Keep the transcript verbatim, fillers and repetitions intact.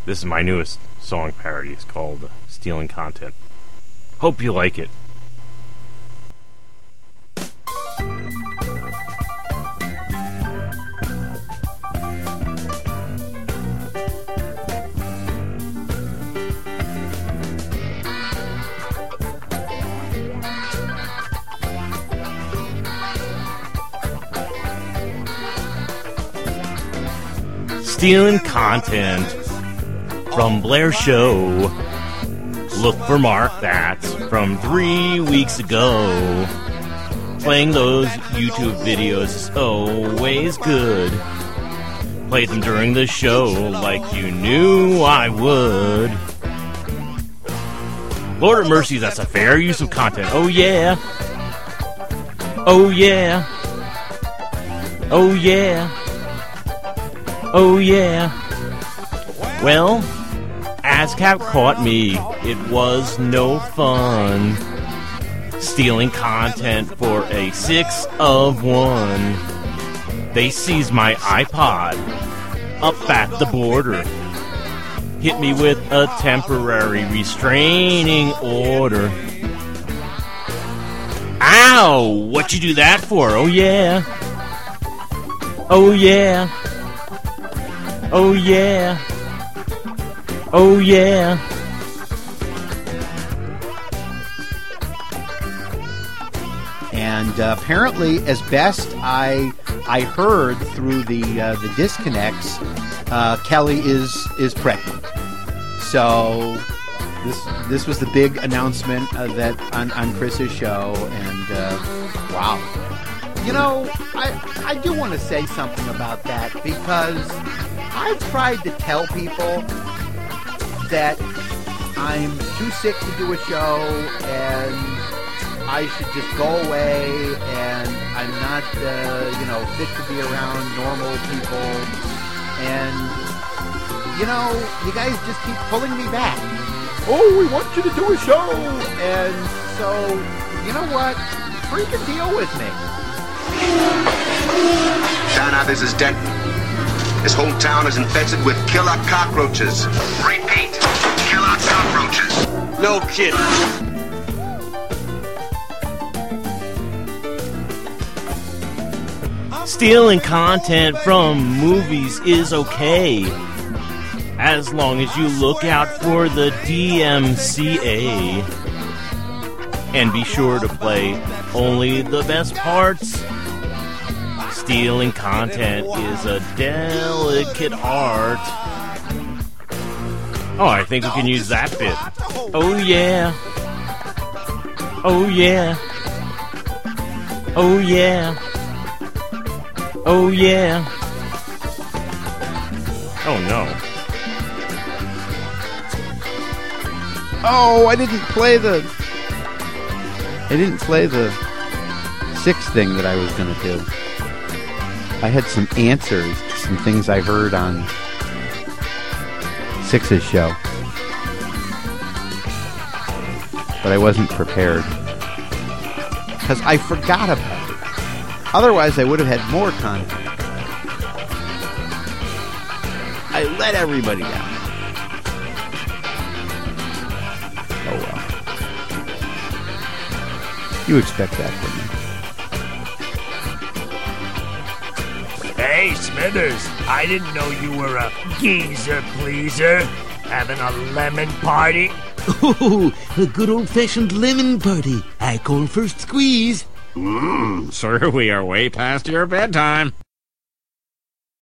This is my newest song parody. It's called Stealing Content. Hope you like it. Stealing content from Blair Show. Look for Mark, that's from three weeks ago. Playing those YouTube videos is always good. Played them during the show like you knew I would. Lord of mercy, that's a fair use of content. Oh yeah. Oh yeah. Oh yeah. Oh yeah. Well, ASCAP caught me. It was no fun. Stealing content for a six of one. They seized my iPod up at the border. Hit me with a temporary restraining order. Ow! What you do that for? Oh yeah. Oh yeah. Oh yeah. Oh yeah. And uh, apparently, as best I I heard through the uh, the disconnects, uh, Kelly is is pregnant. So this this was the big announcement uh, that on, on Chris's show, and uh, wow. You know, I I do want to say something about that, because I've tried to tell people that I'm too sick to do a show and I should just go away and I'm not, uh, you know, fit to be around normal people. And, you know, you guys just keep pulling me back. Oh, we want you to do a show. And so, you know what? Freaking deal with me. Donna, this is Denton. This whole town is infested with killer cockroaches. Repeat, killer cockroaches. No kidding. Stealing content from movies is okay, as long as you look out for the D M C A. And be sure to play only the best parts. Stealing content is a delicate art. Oh, I think we can use that bit. Oh yeah. Oh yeah. Oh yeah. Oh yeah. Oh no. Oh, I didn't play the... I didn't play the sixth thing that I was going to do. I had some answers to some things I heard on Six's show. But I wasn't prepared. Because I forgot about it. Otherwise, I would have had more content. I let everybody down. Oh well. You expect that from me. Hey, Smithers, I didn't know you were a geezer pleaser. Having a lemon party? Oh, a good old-fashioned lemon party. I call first squeeze. Mmm, sir, we are way past your bedtime.